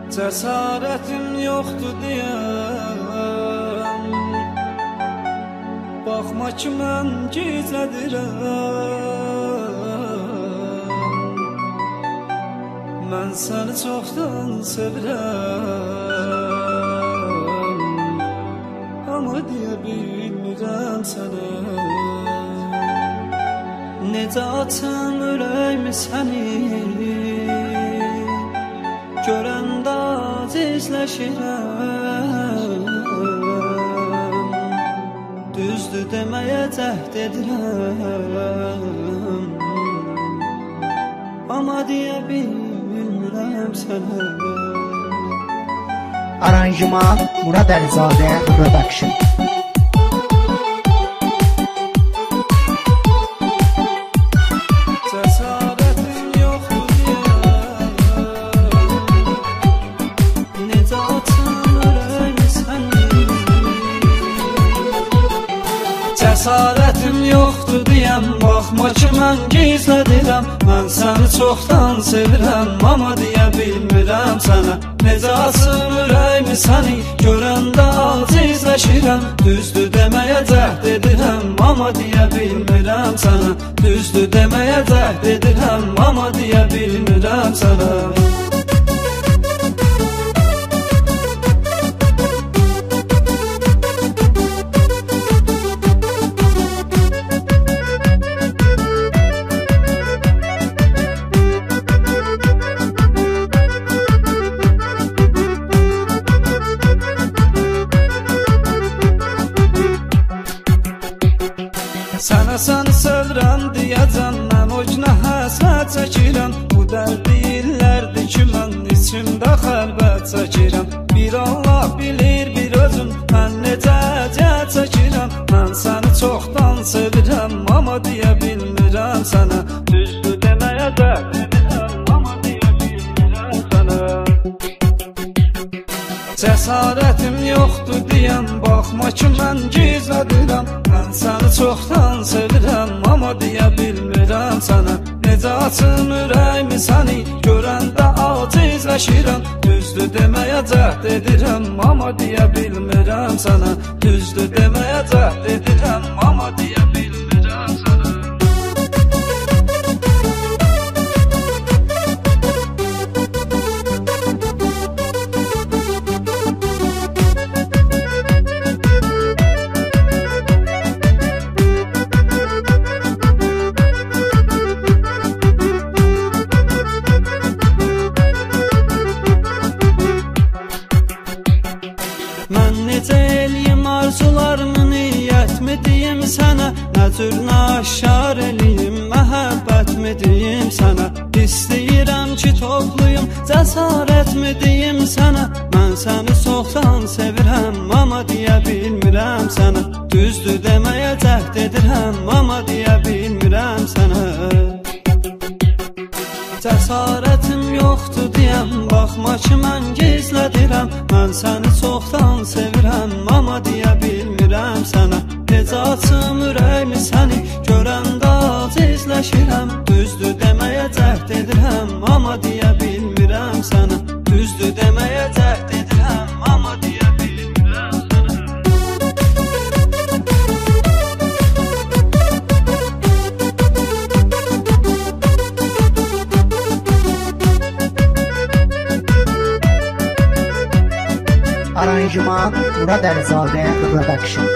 Cəsarətim yoxdur deyəm, baxma ki mən gizlədirəm. Mən səni çoxdan sevirəm, amma deyə bilmirəm sənə. Necə açım ürəyimi səni, görəndə acizləşirəm. Düzdür deməyə cəhd edirəm, amma deyə bilmirəm sənə. Aranjman Murad Əlizadə Production. Cəsarətim yoxdur deyəm, baxma ki mən gizlədirəm. Mən səni çoxdan sevirəm, amma deyə bilmirəm sənə. Necə açım ürəyimi səni, görəndə acizləşirəm. Düzdür deməyə cəhd edirəm, amma deyə bilmirəm sənə. Düzdür deməyə cəhd edirəm, amma deyə bilmirəm sənə. Sənə səni sevirəm deyəcəm, mən o günə həsrət çəkirəm. Bu dərdi illərdir ki mən içimdə xəlbət çəkirəm. Bir Allah bilir bir özün, mən necə əziyyət çəkirəm. Mən səni çoxdan sevirəm, amma deyə bilmirəm sənə. Düzdür deməyə cəhd edirəm, amma deyə bilmirəm sənə. Cəsarətim yoxdur deyəm, baxma ki mən gizlədirəm. Mən səni çoxdan sevirəm, amma deyə bilmirəm sənə. Necə açım ürəyimi səni, görəndə acizləşirəm. Düzdür deməyə cəhd edirəm, amma deyə bilmirəm sənə. Düzdür deməyə cəhd edirəm, amma deyə bilmirəm sənə. Mən necə eləyim arzularımı, niyyətmi deyim sənə. Nə cür naşar eləyim, məhəbbətmi deyim sənə. İstəyirəm ki topluyum, cəsarətmi deyim sənə. Mən səni çoxdan sevirəm, amma deyə bilmirəm sənə. Düzdür deməyə cəhd edirəm, amma deyə bilmirəm sənə. Cəsarətim yoxdur deyəm, baxma ki mən gizlədirəm. Mən səni çoxdan sevirəm, amma deyə bilmirəm sənə. Necə açım ürəyimi səni, görəndə acizləşirəm. Düzdür deməyə cəhd edirəm, amma deyə bilmirəm sənə. Düzdür deməyə cəhd edirəm, amma deyə bilmirəm sənə. Aranjman Murad Əlizadə Production.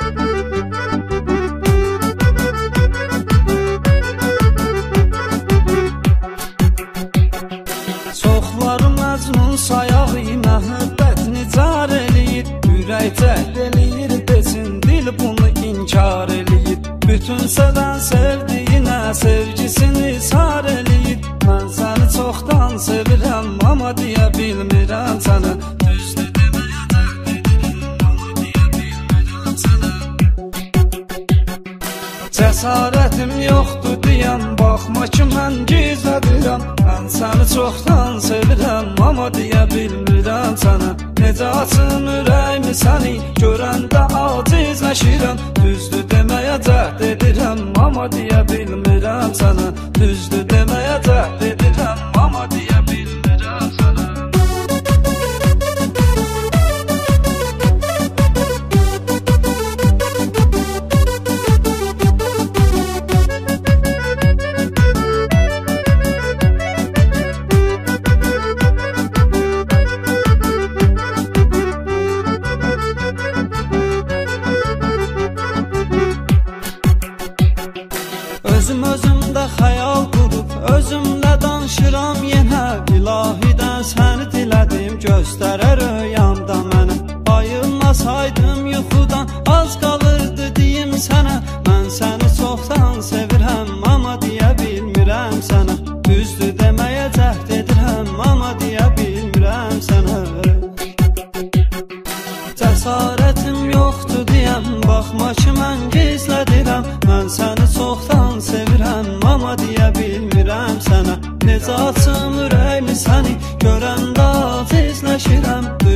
Çoxları məcnun sayağı, məhəbbətini car eləyir. Ürək cəhd eləyir, desin dil bunu inkar eləyir. Bütün sevən sevdiyinə sevgisini sar eləyir. Mən səni çoxdan sevirəm, amma deyə bilmirəm sənə. Düzdür deməyə cəhd edirəm, amma deyə bilmirəm sənə. Cəsarətim yoxdur deyəm, baxma ki mən gizlədirəm. Mən səni çoxdan sevirəm, amma deyə bilmirəm sənə. Necə açım ürəyimi səni, görəndə acizləşirəm. Düzdür deməyə cəhd edirəm, amma deyə bilmirəm sənə. Düzdür deməyə cəhd edirəm, amma deyə bilmirəm sənə. mən səni dilədim, göstərər rüyamda mənə. Ayılmasaydım yuxudan, az qalırdı deyim sənə. Mən səni çoxdan sevirəm, amma deyə bilmirəm sənə. Düzdür deməyə cəhd edirəm, amma deyə bilmirəm sənə. Cəsarətim yoxdur deyəm, baxma ki mən gizlədirəm. Mən səni çoxdan sevirəm, amma deyə bilmirəm sənə. Necə açım ürəyimi səni görəndə acizləşirəm.